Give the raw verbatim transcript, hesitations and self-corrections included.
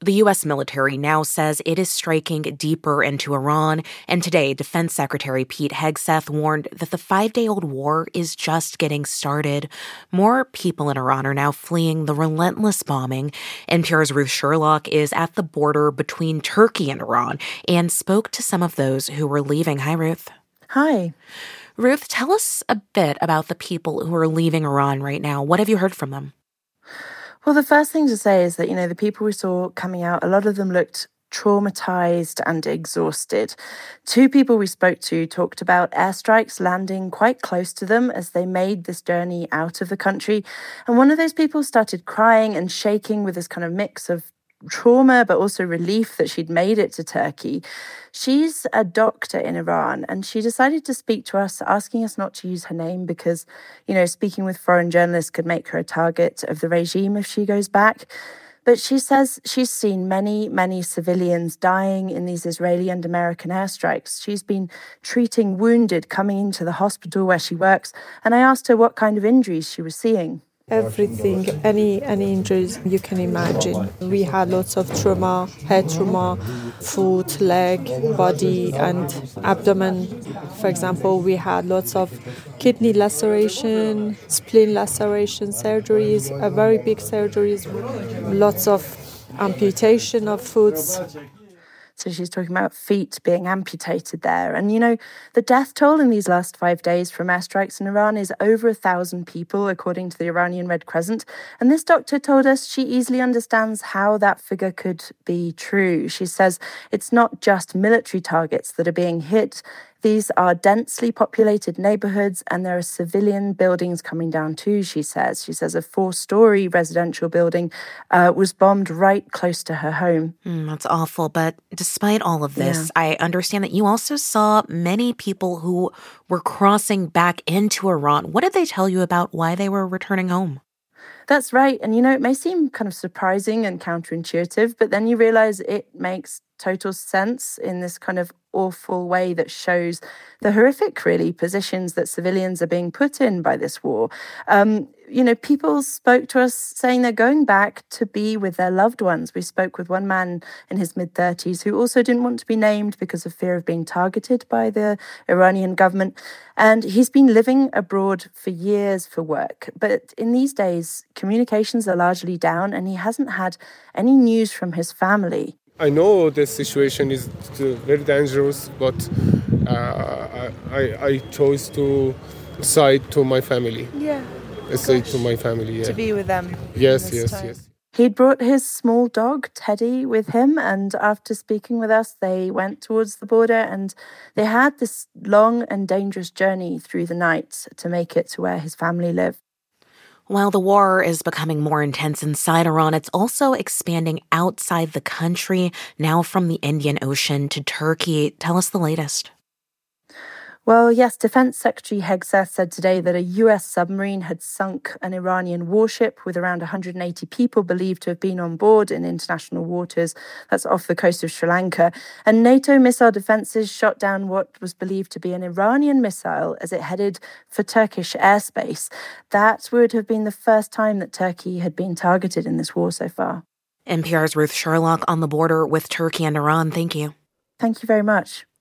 The U S military now says it is striking deeper into Iran, and today Defense Secretary Pete Hegseth warned that the five-day-old war is just getting started. More people in Iran are now fleeing the relentless bombing. N P R's Ruth Sherlock is at the border between Turkey and Iran and spoke to some of those who were leaving. Hi, Ruth. Hi. Ruth, tell us a bit about the people who are leaving Iran right now. What have you heard from them? Well, the first thing to say is that, you know, the people we saw coming out, a lot of them looked traumatized and exhausted. Two people we spoke to talked about airstrikes landing quite close to them as they made this journey out of the country. And one of those people started crying and shaking with this kind of mix of trauma, but also relief that she'd made it to Turkey. She's a doctor in Iran, and she decided to speak to us, asking us not to use her name because, you know, speaking with foreign journalists could make her a target of the regime if she goes back. But she says she's seen many, many civilians dying in these Israeli and American airstrikes. She's been treating wounded coming into the hospital where she works, and I asked her what kind of injuries she was seeing. Everything, any any injuries you can imagine. We had lots of trauma, head trauma, foot, leg, body, and abdomen. For example, we had lots of kidney laceration, spleen laceration surgeries, a very big surgeries, lots of amputation of foots. So she's talking about feet being amputated there. And, you know, the death toll in these last five days from airstrikes in Iran is over a thousand people, according to the Iranian Red Crescent. And this doctor told us she easily understands how that figure could be true. She says it's not just military targets that are being hit. These are densely populated neighborhoods, and there are civilian buildings coming down too, she says. She says a four-story residential building uh, was bombed right close to her home. Mm, that's awful. But despite all of this, yeah. I understand that you also saw many people who were crossing back into Iran. What did they tell you about why they were returning home? That's right. And, you know, it may seem kind of surprising and counterintuitive, but then you realize it makes total sense in this kind of awful way that shows the horrific, really, positions that civilians are being put in by this war. Um, you know, people spoke to us saying they're going back to be with their loved ones. We spoke with one man in his mid-thirties who also didn't want to be named because of fear of being targeted by the Iranian government. And he's been living abroad for years for work. But in these days, communications are largely down, and he hasn't had any news from his family. I know the situation is very dangerous, but uh, I, I chose to side to my family. Yeah. Say to my family, yeah. To be with them. Yes, yes, time. yes. He'd brought his small dog, Teddy, with him, and after speaking with us, they went towards the border, and they had this long and dangerous journey through the night to make it to where his family live. While the war is becoming more intense inside Iran, it's also expanding outside the country, now from the Indian Ocean to Turkey. Tell us the latest. Well, yes, Defense Secretary Hegseth said today that a U S submarine had sunk an Iranian warship with around one hundred eighty people believed to have been on board in international waters. That's off the coast of Sri Lanka. And NATO missile defenses shot down what was believed to be an Iranian missile as it headed for Turkish airspace. That would have been the first time that Turkey had been targeted in this war so far. N P R's Ruth Sherlock on the border with Turkey and Iran. Thank you. Thank you very much.